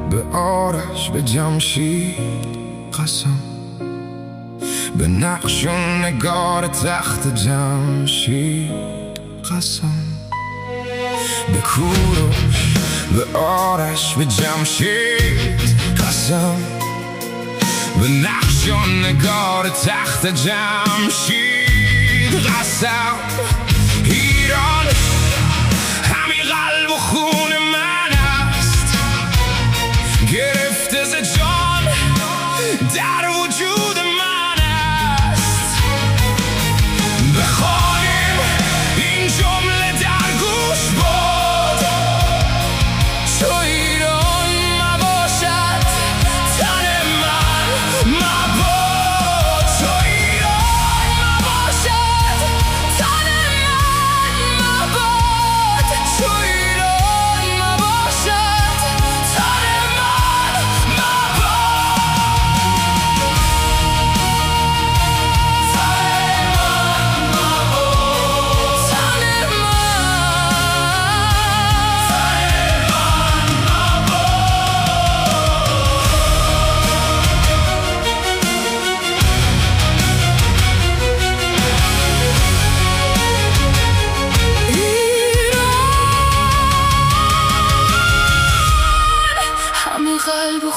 به آرش به جمشید قسم، به نقش و نگار تخت جمشید قسم، به کوروش به آرش به جمشید قسم، به نقش و نگار تخت جمشید قسم. ایران همین قلب و خون من است، گرفته ز جان در وجود من است. بخوانیم این جمله در گوش بود، چو ایران مباشد تن من مباد، چو ایران مباشد تن من مباد، چو ایران مباشد تن من قلب